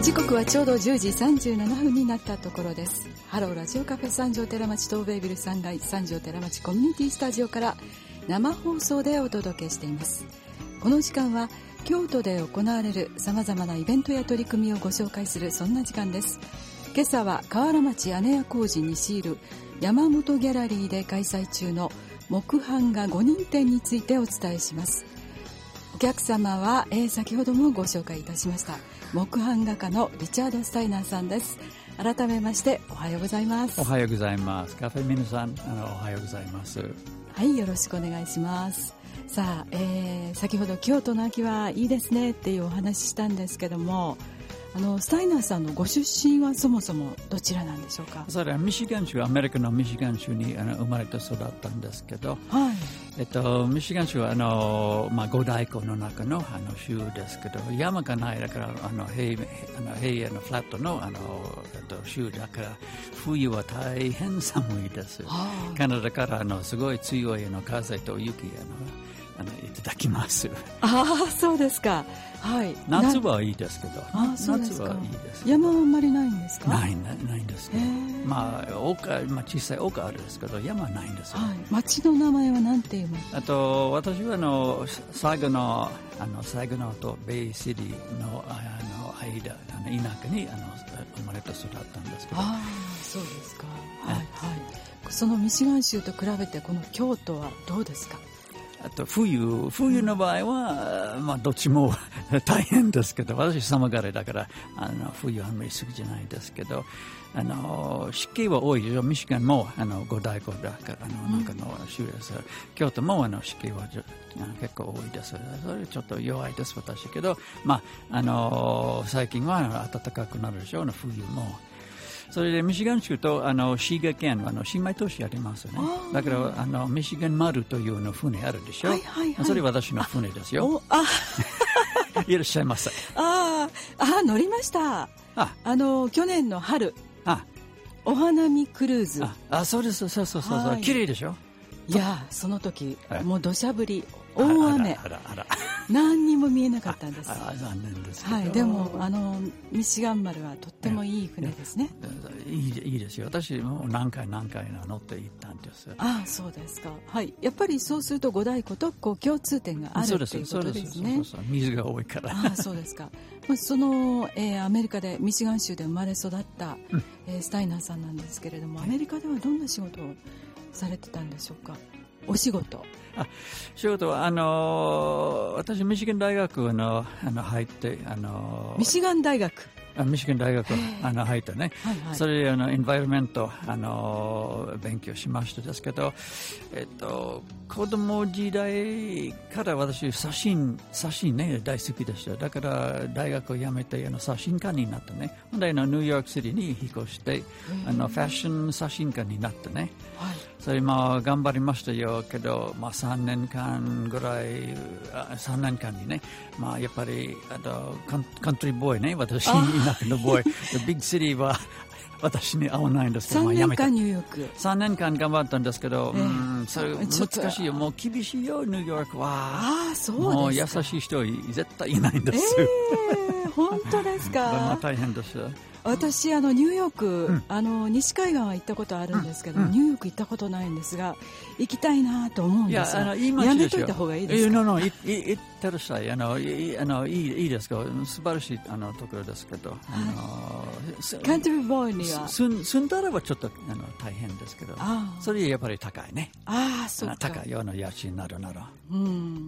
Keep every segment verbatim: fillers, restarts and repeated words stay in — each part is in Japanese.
時刻はちょうどじゅうじさんじゅうななふんになったところです。ハローラジオカフェ三条寺町東米ビルさんがい三条寺町コミュニティスタジオから生放送でお届けしています。この時間は京都で行われるさまざまなイベントや取り組みをご紹介するそんな時間です。今朝は河原町姉屋小路西入山本ギャラリーで開催中の木版画ごにん展についてお伝えします。お客様は、えー、先ほどもご紹介いたしました木版画家のリチャード・スタイナーさんです。改めましておはようございます。 おはようございます。カフェ皆さん、あのおはようございます。 はい、よろしくお願いします。さあ、えー、先ほど京都の秋はいいですねっていうお話ししたんですけども、あのスタイナーさんのご出身はそもそもどちらなんでしょうか。 それはミシガン州、アメリカのミシガン州にあの生まれて育ったんですけど、 はい、 えっと、ミシガン州はあの、まあ、五大湖の中の、あの州ですけど、山がないだからあの平あの平野のフラットの、あの、えっと、州だから冬は大変寒いです。カナダからあのすごい強いあの風と雪あのあのいただきます。 ああ、そうですか。はい、 夏はいいですけど、 あ、そうですか。 夏はいいです。 山はあんまりないんですか。 ないなないんですけど、まあ丘、まあ、小さい丘あるんですけど山はないんですよ。 はい、町の名前は何て言いますか。 あと私はあのサグノあのサグノとベイシティのあの間あの田舎にあの生まれて育ったんですけど。 ああ、そうですか。はいはい。そのミシガン州と比べてこの京都はどうですか。 あと冬、冬の場合は、まあ、どっちも大変ですけど、私寒がりだからあの冬はあんまり好きじゃないですけど、あの湿気は多いでしょ。ミシガンもあの五大湖だからあの中の州です、うん、京都もあの湿気は結構多いです。それちょっと弱いです私けど、まあ、あの最近は暖かくなるでしょう、冬も。それでミシガン州とあのシーガ県はあの姉妹都市ありますね。だからあのミシガン丸というの船あるでしょ、はいはいはい、それ私の船ですよ。 ああいらっしゃいませ。 ああ、乗りました。ああの去年の春、あお花見クルーズ。 ああ、そうです、そうそうそうそう、綺麗でしょ。 いや、その時、はい、もう土砂降り大雨、 あらあらあら何にも見えなかったんです。 ああ、残念ですけど、 はい、でもあのミシガン丸はとってもいい船ですね。 いい、いいですよ。私も何回何回乗って行ったんです。 ああ、そうですか。はい、やっぱりそうすると五大湖とこう共通点があるということですね。そうです、そうです、そうです。 水が多いから。 ああ、そうですか。その、えー、アメリカでミシガン州で生まれ育った、うん、えー、スタイナーさんなんですけれども、アメリカではどんな仕事をされてたんでしょうか。お仕事。 あ、仕事はあのー、私ミシガン大学のあの入ってあのー、 ミシガン大学。 あミシガン大学あの入ってね、はいはい、それであのエンバイロメントあの勉強しましたですけど、えっと子供時代から私写真写真ね大好きでした。だから大学を辞めてあの写真家になったね。本来のニューヨークシティに引っ越してあのファッション写真家になってね、はい、それまあ頑張りましたよけど、まあ、さんねんかんぐらいさんねんかんにね、まあ、やっぱりあのカン、カントリーボーイね、私田舎のボーイビッグシティは私に合わないんですけど、 さんねんかんニューヨークさんねんかん頑張ったんですけど、えー、うん、それ難しいよ。もう厳しいよニューヨークは。 ああ、そうですか。 もう優しい人絶対いないんです。 えー、本当ですか。 まあ大変です。 私あのニューヨーク、うん、あの西海岸は行ったことあるんですけど、うん、ニューヨーク行ったことないんですが行きたいなと思うんですが、いや、あのいい街ですよ。やめといた方がいいですか。 いや、no, no, い行ってらっしゃい。あのいあのいいいいですか。素晴らしいあのところですけど、あのカントリーボーイには住住んだらばちょっとあの大変ですけど、それやっぱり高いね。 ああ、そうか。 高いような家賃なるなら。 うん。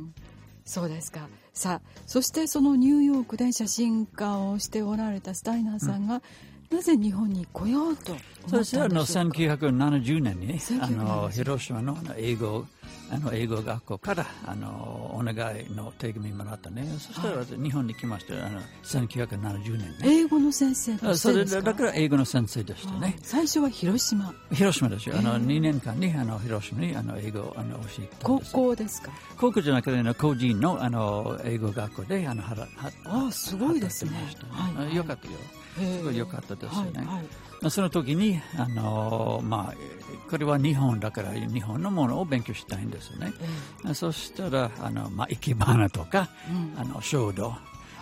そうですか。さあ、そしてそのニューヨークで写真家をしておられたスタイナーさんが、うん、なぜ日本に来ようと思ったんでしょうか。そうです。あのせんきゅうひゃくななじゅうねんに、ね、あの広島の英語あの英語学校からあのお願いの手紙もらったね。そしたら日本に来ました。あのせんきゅうひゃくななじゅうねんね。 英語の先生としてですか。 それだから英語の先生でしたね。 最初は広島。 広島ですよ。あのにねんかんにあの広島にあの英語をあの教えたんです。 高校ですか。 高校じゃなくて、ね、個人のあの英語学校であのはらはああ、すごいですね。 はいはい、よかったよ。すごいよかったですよね。はいはい、その時にあのまあこれは日本だから日本のものを勉強したいんですよね。えー、そしたらあの、まあ、生け花とか、うん、あの書道、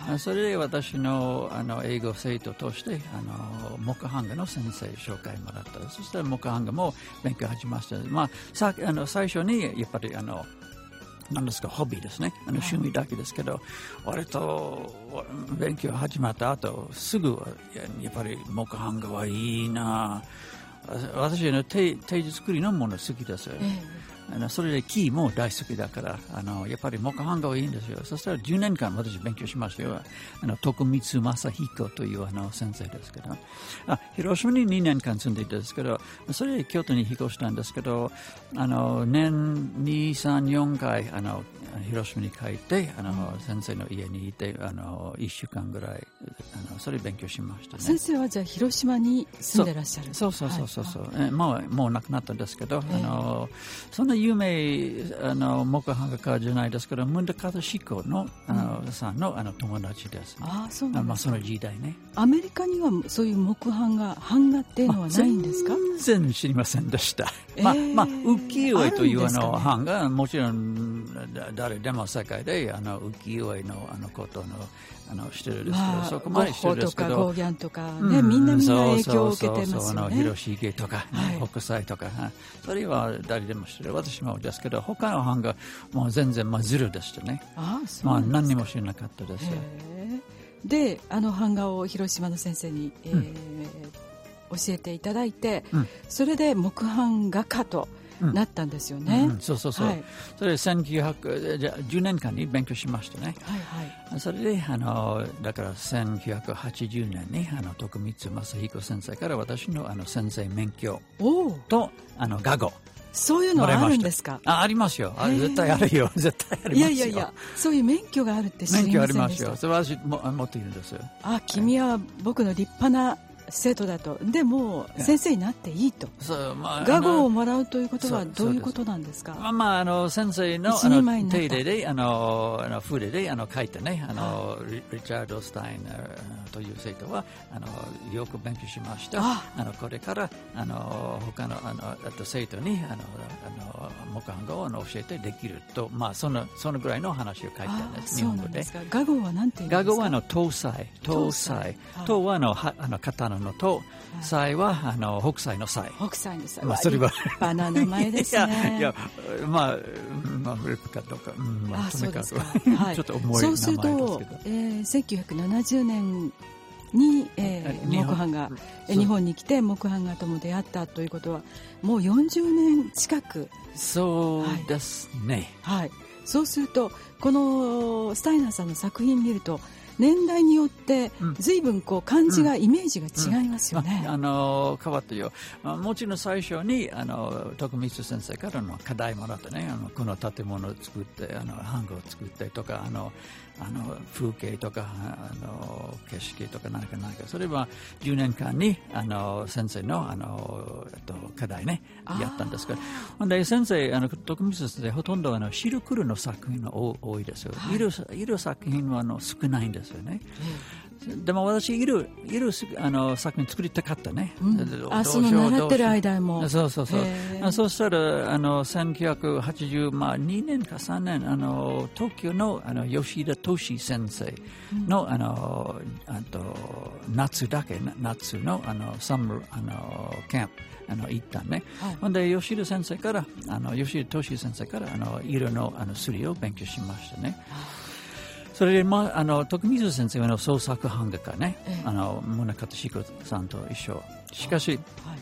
はい、それで私 の, あの英語生徒としてあの木版画の先生紹介もらった。そしたら木版画も勉強始めました。まあ、さあの最初にやっぱりあの何ですか、ホビーですね、あの趣味だけですけど、はい、割と勉強始まった後すぐやっぱり木版画はいいな。私の 手, 手作りのもの好きですよ、えー、あのそれで木も大好きだからあのやっぱり木版画はいいんですよ。そしたらじゅうねんかん私勉強しましたよ。あの徳光正彦というあの先生ですけど、あ広島ににねんかん住んでいたんですけど、それで京都に引っ越したんですけど、あの年に、さん、よんかいあの広島に帰ってあの先生の家にいてあのいっしゅうかんぐらいあのそれ勉強しましたね。 先生はじゃあ広島に住んでらっしゃる。 そうそうそうそうそう、はい、もうもう亡くなったんですけど、えー、あのそんな有名あの木版画家じゃないですけど、ムンダカタシコのあの、うん、さんのあの友達です、ね。ああ、そうなんですか。まあその時代ね。 アメリカにはそういう木版画版画っていうのはないんですか？ 全然知りませんでした。えー、まあまあ浮世絵というあの版画、もちろん誰でも世界であの浮世絵のあのことのあのしてるんですけど、まあ、そこまでしてるんですけど、 ゴッホとかゴーギャンとかね、うん、みんなみんな影響を受けてますよね。そうそうそう、あの広重とか、ね、はい、北斎とか、それは誰でも知ってる。私もですけど、他の版がもう全然まあズルでしたね。ああ、そうですか。まあ何にも知らなかったです。 で、あの版画を広島の先生に、えーうん、教えていただいて、うん、それで木版画家となったんですよね。うんうん、 そうそうそう、はい、それせんきゅうひゃくじゃじゅうねんかんに勉強しましたね。はいはい、それであのだからせんきゅうひゃくはちじゅうねんにあの徳光正彦先生から私のあの先生免許とあの画号、 そういうのはあるんですか？ あ、ありますよ。あ絶対あるよ。絶対ありますよ。いやいやいや、 そういう免許があるって知りませんでした。免許ありますよ。 それは私も持っているんですよ。 あ、君は僕の立派な生徒だと。でも先生になっていいと。そう、まあ、画号をもらうということはどういうことなんですか？ まあ、まあ、あの先生のあの手入れであのあの筆であの書いてね、あの、はい、リチャード・スタイナーという生徒はあのよく勉強しました。ああのこれからあの他のあのあと生徒にあのあの木版画を教えてできると、まあそのそのぐらいの話を書いてあるんです。日本語で。 画号は何て言うんですか？ 画号はあの東西、東西、東はあのはあの刀のと、西はあの北斎の西。 北斎の西。 まあそれは立派な名前ですね。 いや、いやまあまあフリップかどうか、うん、まあとにかくはい、 ちょっと重い名前ですけど。 そうすると、えー、せんきゅうひゃくななじゅうねんに、えー、木版画日本に来て木版画とも出会ったということはもうよんじゅうねん近く。 そうですね。 はい。はい、そうするとこのスタイナーさんの作品見ると。年代によって随分こう漢字が、うん、イメージが違いますよね。 うんうん、あの変わったよ。もちろん最初にあの徳光先生からの課題もらってね、あのこの建物を作ってあの版画を作ってとかあのあの風景とかあの景色とか何か何か、それはじゅうねんかんにあの先生のあのと課題ねやったんですけど、で先生あの徳光先生ほとんどあの白黒の作品が多いですよ。はい、色色作品はあの少ないんですよね。うん、でも私色色あの作品作りたかったね。 うん、あ、その習ってる間も。 そうそうそう。そうしたらあのせんきゅうひゃくはちじゅうまあにねんかさんねんあの東京のあの吉田敏先生の、うん、あのあと夏だけ夏のあのサムあのキャンプあの行ったね。はい、ほんで吉田先生からあの吉田敏先生からあの色のあのすりを勉強しましたね。それで、まあ、あの徳光先生の創作版画家ね、ええ、あの宗像志子さんと一緒。しかし、はい、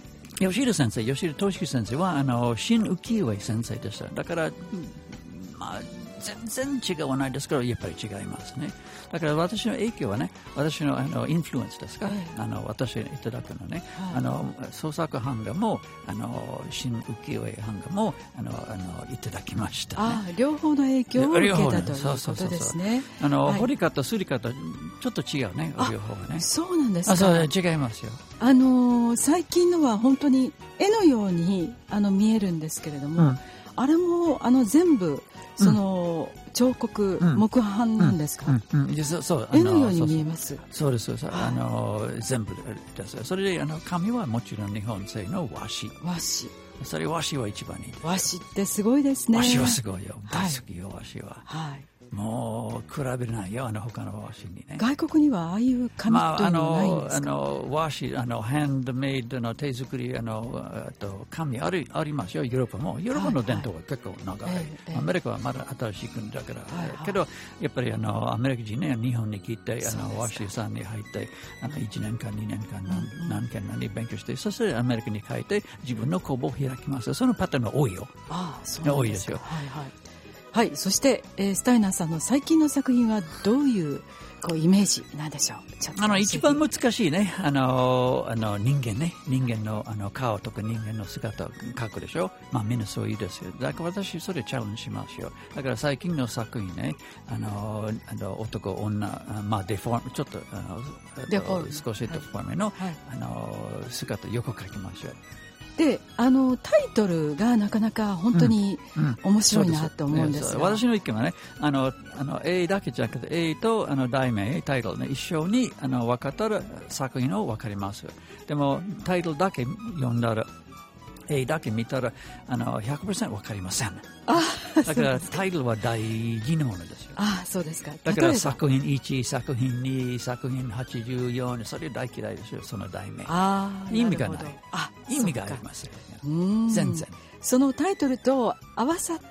吉田先生、吉田敏先生はあの新浮世絵先生でした。だから、まあ、全然違わないですけど、やっぱり違いますね。だから私の影響はね、私のあのインフルエンスですか、はい、あの私にいただくのね、はい、あの創作版画もあの新浮世絵版画もあのあのいただきました、ね。あ、 両方の影響を受けたということですね。 あの、はい、彫り方、すり方ちょっと違うね、両方はね。 そうなんですか。 あ、そう違いますよ。 あの最近のは本当に絵のようにあの見えるんですけれども、うん、あれもあの全部その、うん、彫刻、うん、木版なんですか？うんうんうん、そうそう絵のように見えます。 そうです。あの全部です。それであの紙はもちろん日本製の和紙。 和紙。 それ和紙は一番いいです。 和紙ってすごいですね。 和紙はすごいよ。大好きよ、はい、和紙は。 はい。 もう比べないよ、あの他の和紙にね。 外国にはああいう紙というのはないんですか？ まあ、あのあの和紙、あのハンドメイドの手作りあのあと紙ありありますよ。ヨーロッパもヨーロッパの伝統は結構長い、はいはい、アメリカはまだ新しい国だから、はいはい、けどやっぱりあのアメリカ人ね、日本に来てあの和紙さんに入ってあのいちねんかんにねんかん何、うん、何件何勉強して、そしてアメリカに帰って自分の工房を開きます。そのパターンが多いよ。 ああ、そうなんですか。 多いですよ。 はいはいはい、そして、えー、スタイナーさんの最近の作品はどういうこうイメージなんでしょう？ちょっとあの一番難しいね、あのあの人間ね、人間のあの顔とか人間の姿を描くでしょ。まあみんなそういいですよ。だから私それチャレンジしますよ。だから最近の作品ね、あのあの男女、まあデフォーム、ちょっとあのデフォーム少しデフォームの、はい、あの姿よく描きますよ。 で、あのタイトルがなかなか本当に面白いなと思うんですが、 うんうん、私の意見はね、あのあの A だけじゃなくて A とあの題名タイトルね、一緒にあの分かったら作品を分かります。でもタイトルだけ読んだら A だけ見たらあの ひゃくパーセント 分かりません。 あ、 だからタイトルは大事なものですよ。 あ、そうですか。 だから作品いち、作品に、作品はちじゅうよん、それ大嫌いですよ、その題名。 あ、 意味がない。 あ、 意味がありますよ。 全然。そのタイトルと合わさって、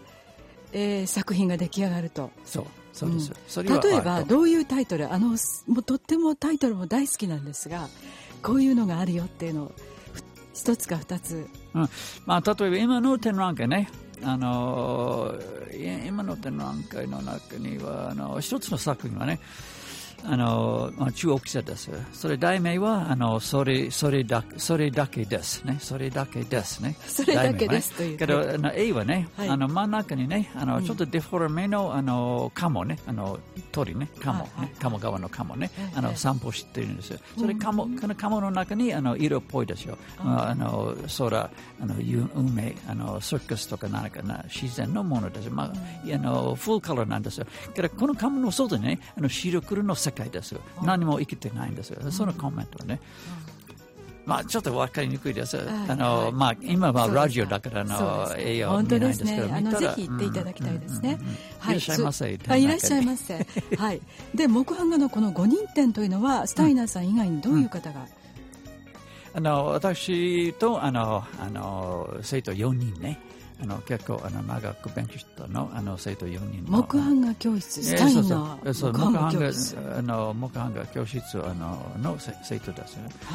えー、作品が出来上がると。 そう、そうです。うん、それは例えばどういうタイトル、あのもうとってもタイトルも大好きなんですが、こういうのがあるよっていうのを一つか二つ。 うん、まあ例えば今の展覧会ね。あの今の展覧会の中にはあの一つの作品はね、あの中大きさです。それ題名はあのそれそれだそれだけですね。それだけですね。 それだけですという。 けどあの A はね、はい、あの真ん中にね、あのちょっとデフォルメのあのカモね、あの鳥ね、カモね、鴨川のカモね、あの散歩してるんですよ。それカモ、このカモの中にあの色っぽいですよ。あの空、あの海、あのサーカスとか何かな自然のものです。まああのフルカラーなんですよ。けどこのカモの外にね、あの白黒の世界ですよ。何も生きてないんですよ。そのコメントはね。まあちょっと分かりにくいです。あのまあ今はラジオだからの栄養は見ないんですけど、 あのぜひ行っていただきたいですね。 いらっしゃいませ。 いらっしゃいませ。はい。で木版画のこのごにん展というのはスタイナーさん以外にどういう方が？ あの私とあのあの生徒よにんね。あの結構あの長く勉強したのあの生徒よにんの木版画教室スタイナーそう木版画あの木版画教室あのの生徒ですね、はい、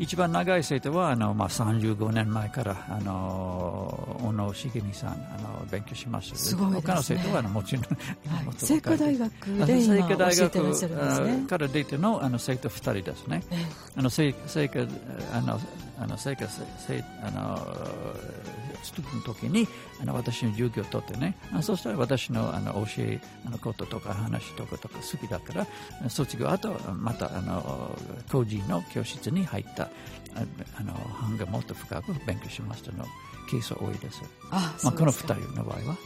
一番長い生徒はあのまあさんじゅうごねんまえからあの小野茂美さんあの勉強しました。 すごいですね。 他の生徒はあのもちろん、 はい、聖火大学で今教えてらっしゃるんですね。 から出てのあの生徒ふたりですね。ええ、あの聖聖火あのあの聖火聖あのの時にあの私の授業を取ってね、あそしたら私のあの教えのこととか話とかとか好きだから卒業後またあの個人の教室に入ったあの版画もっと深く勉強しましたのケースは多いです。 ああ、 まあ、このふたりの場合は、 はい、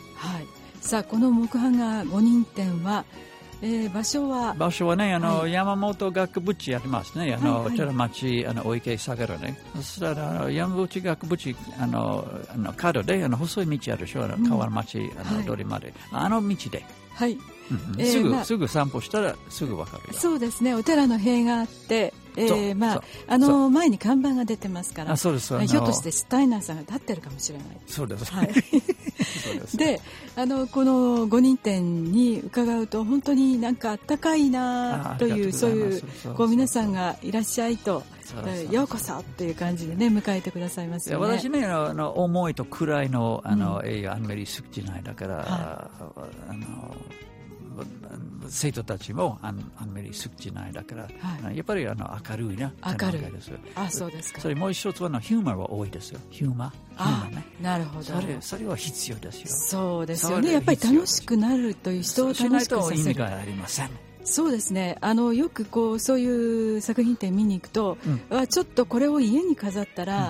さあこの木版画ごにん展はえー、場所は場所はねあの、はい、山本学部地ありますね。あの、はいはい、寺町あのお池下がるね。そしたらあの山本学部地あのあの角であの細い道あるでしょ。あの河原町、うん、あの通りまで、はい、あの道で。 はい。 うん、すぐ、まあ、すぐ散歩したらすぐわかるよ。 そうですね。お寺の塀があって。えー、まああの前に看板が出てますから、 あそうです、 ひょっとしてスタイナーさんが立ってるかもしれない。 そうです。 はい。で、あのこのごにん展に伺うと本当になんかあったかいなというそういうこう皆さんがいらっしゃいとようこそっていう感じでね迎えてくださいますよね。 私ねあの重いと暗いのあの、うん、映画あんまり好きじゃないだから、はい、あの。生徒たちもあんあんまり好きじゃないだから、はい、やっぱりあの明るいな明るいです。あ、そうですか。 それもう一つはのヒューマーは多いですよ。ヒューマー。 あ、ね、なるほど。 それそれは必要ですよ。 そうですよね。やっぱり楽しくなるという人を楽しくさせる。しないと意味がありません。 そうですね。あのよくこうそういう作品展見に行くと、うん、あちょっとこれを家に飾ったら。うん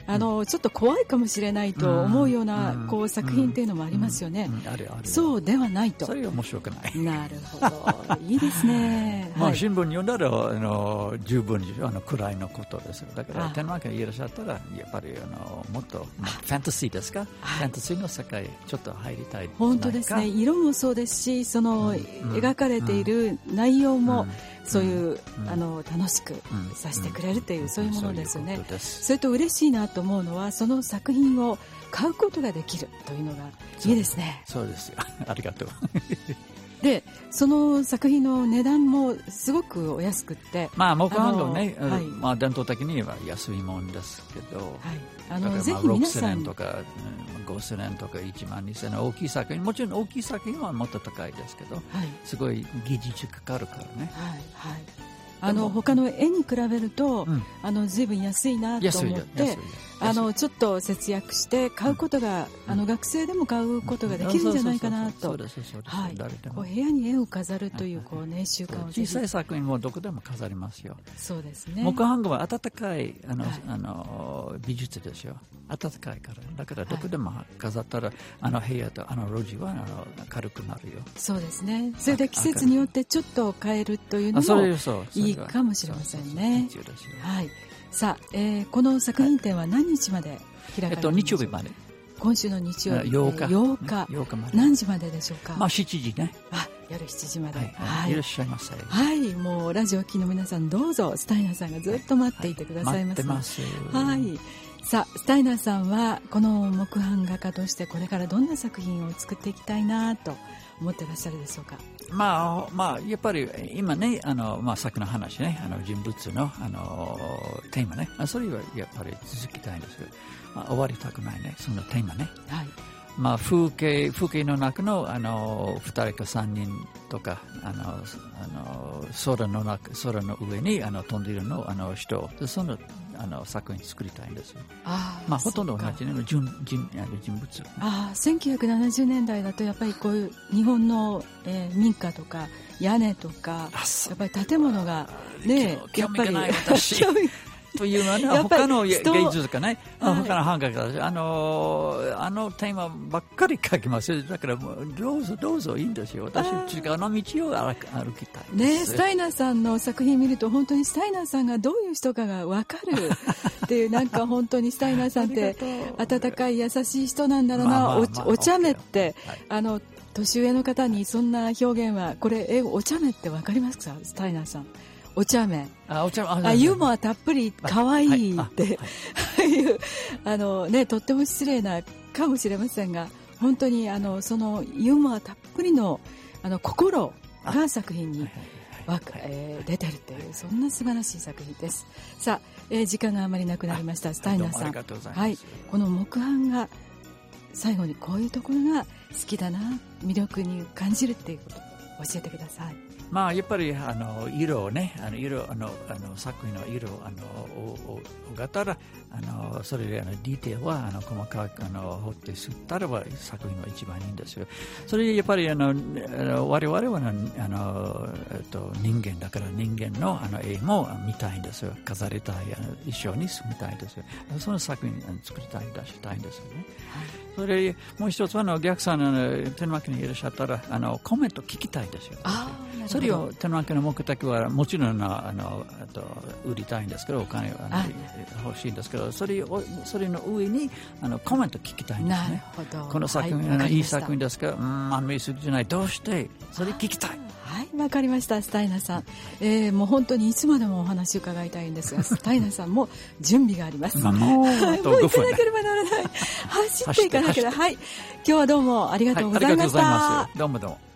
あの、うん、ちょっと怖いかもしれないと思うような、うん、こう作品っていうのもありますよね、 うんうんうん、あるある。 そうではないと。 それが面白くない。 なるほど、いいですね。 まあ、新聞読んだらあの十分にあのくらいのことですよ。だから天皇家にいらっしゃったらやっぱりあのもっと、まあ、ファンタジーですか、ファンタジーの世界ちょっと入りたい。 本当ですね。色もそうですし、その、うん、描かれている内容も、うん、そういう、うん、あの楽しくさせてくれるという、うん、そういうものですよね。 そういうそれと嬉しいなと思うのは、その作品を買うことができるというのがいいですね。 そうですよありがとうでその作品の値段もすごくお安くって、 まあ木版のね、はい、まあ、伝統的には安いもんですけど、はい、 あのぜひ皆さんろくせんえんとかごせんえんとかいちまんにせんえんの大きい作品、もちろん大きい作品はもっと高いですけど、はい、すごい技術かかるからね、 はいはい、あの他の絵に比べると、うん、あの随分安いなと思って、あのちょっと節約して買うことが、うん、あの学生でも買うことができるんじゃないかなと。部屋に絵を飾るというこう、ね、習慣を小さい作品もどこでも飾りますよ。 そうですね。 木版画は温かいあの、はい、あの美術ですよ。温かいからだからどこでも飾ったら、はい、あの部屋とあの路地はあの軽くなるよ。 そうですね。それで季節によってちょっと変えるというのもいいかもしれませんね。はい。さあ、えー、この作品展は何日まで開かれているんでしょうか。えっと、日曜日まで。今週の日曜日、 ようか、 ようか、ようかまで。何時まででしょうか。 まあしちじね。 あ、夜しちじまで。 はいはい、いらっしゃいませ。 はい、もうラジオ聴きの皆さんどうぞ、スタイナーさんがずっと待っていてくださいます。 はい、待ってます。 はい。さあ、スタイナーさんはこの木版画家としてこれからどんな作品を作っていきたいなと思ってらっしゃるでしょうか。 まあまあ、やっぱり今ね、あの、まあ、さっきの話ね、あの人物の、あのテーマね、それはやっぱり続きたいんですけど、まあ、終わりたくないね、そのテーマね。はい。まあ、風景風景の中のあのふたりかさんにんとかあのあの空の中空の上にあの飛んでいるのあの人でそのあの作品作りたいんですよ。あ、まあ、ほとんど同じ、ね、人, 人, 人物。 あ、せんきゅうひゃくななじゅうねんだいだとやっぱりこういう日本の、えー、民家とか屋根とかやっぱり建物がね、 やっぱりというのはね、他の芸術とかね、はい、他の版画家あのあのテーマばっかり描きますよ。だからどうぞどうぞいいんですよ。私違うの道を歩きたいね。スタイナーさんの作品見ると本当にスタイナーさんがどういう人かが分かるっていうなんか本当にスタイナーさんって温かい優しい人なんだろうな、まあまあまあ、お, お茶目って、はい、あの年上の方にそんな表現はこれえお茶目って分かりますか。スタイナーさんお茶目、 あ、お茶目、 あ、ユーモアたっぷり可愛いっていうあのね、とっても失礼なかもしれませんが本当にあのそのユーモアたっぷりのあの心が作品にわか、えー、出てるというそんな素晴らしい作品です。さあ、えー、時間があまりなくなりました。スタイナーさん、はい、この木版が最後にこういうところが好きだな、魅力に感じるっていうことを教えてください。 まあ、やっぱりあの色をね、あの色あのあの作品の色あのをがたらあのそれであのディテールはあの細かくあの彫って吸ったらば作品は一番いいんですよ。それでやっぱりあの我々はあの、えっと、人間だから人間のあの絵も見たいんですよ。飾りたい、あの一緒に住みたいですよ。その作品作りたい出したいんですよね。はい、それでもう一つはあのお客さんの天幕にいらっしゃったらあのコメント聞きたいですよ。あ、それを天幕の目的はもちろんあのあと売りたいんですけどお金は欲しいんですけど、それをそれの上にあのコメント聞きたいんですね。なるほど。この作品、はい、いい作品ですか、うん、あんまり好きじゃない、どうしてそれ聞きたい。 はい、わかりました。スタイナさん、えー、もう本当にいつまでもお話伺いたいんですがスタイナさんも準備があります。 もうもう行かなければならない走っていかなければ。はい、今日はどうもありがとうございました。 はい、ありがとうございます。どうもどうも。